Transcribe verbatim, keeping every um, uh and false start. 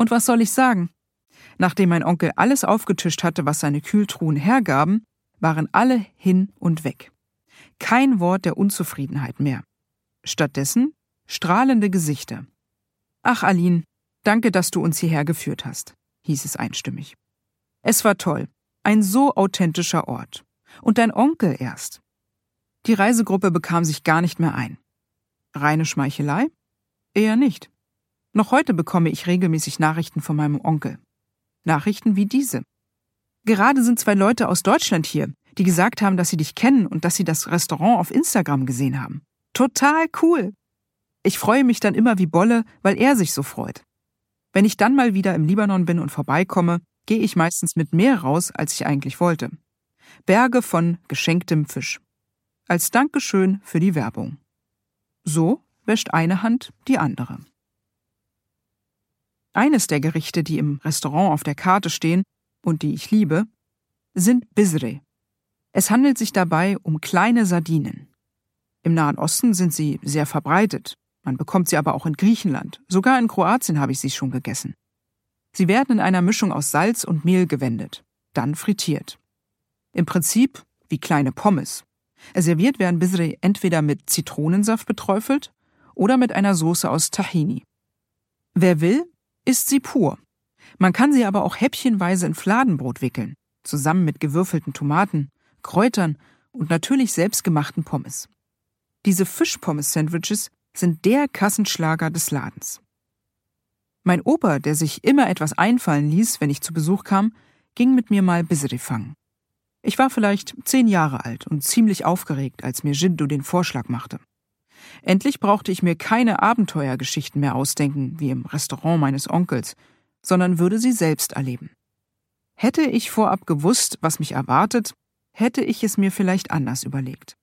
Und was soll ich sagen? Nachdem mein Onkel alles aufgetischt hatte, was seine Kühltruhen hergaben, waren alle hin und weg. Kein Wort der Unzufriedenheit mehr. Stattdessen strahlende Gesichter. »Ach, Aline, danke, dass du uns hierher geführt hast«, hieß es einstimmig. »Es war toll. Ein so authentischer Ort. Und dein Onkel erst.« Die Reisegruppe bekam sich gar nicht mehr ein. Reine Schmeichelei? Eher nicht. Noch heute bekomme ich regelmäßig Nachrichten von meinem Onkel. Nachrichten wie diese. Gerade sind zwei Leute aus Deutschland hier, die gesagt haben, dass sie dich kennen und dass sie das Restaurant auf Instagram gesehen haben. Total cool. Ich freue mich dann immer wie Bolle, weil er sich so freut. Wenn ich dann mal wieder im Libanon bin und vorbeikomme, gehe ich meistens mit mehr raus, als ich eigentlich wollte. Berge von geschenktem Fisch. Als Dankeschön für die Werbung. So wäscht eine Hand die andere. Eines der Gerichte, die im Restaurant auf der Karte stehen und die ich liebe, sind Bizre. Es handelt sich dabei um kleine Sardinen. Im Nahen Osten sind sie sehr verbreitet. Man bekommt sie aber auch in Griechenland. Sogar in Kroatien habe ich sie schon gegessen. Sie werden in einer Mischung aus Salz und Mehl gewendet, dann frittiert. Im Prinzip wie kleine Pommes. Serviert werden Bizre entweder mit Zitronensaft beträufelt oder mit einer Soße aus Tahini. Wer will, isst sie pur. Man kann sie aber auch häppchenweise in Fladenbrot wickeln, zusammen mit gewürfelten Tomaten, Kräutern und natürlich selbstgemachten Pommes. Diese Fischpommes-Sandwiches sind der Kassenschlager des Ladens. Mein Opa, der sich immer etwas einfallen ließ, wenn ich zu Besuch kam, ging mit mir mal Bizre fangen. Ich war vielleicht zehn Jahre alt und ziemlich aufgeregt, als mir Jiddu den Vorschlag machte. Endlich brauchte ich mir keine Abenteuergeschichten mehr ausdenken, wie im Restaurant meines Onkels, sondern würde sie selbst erleben. Hätte ich vorab gewusst, was mich erwartet, hätte ich es mir vielleicht anders überlegt.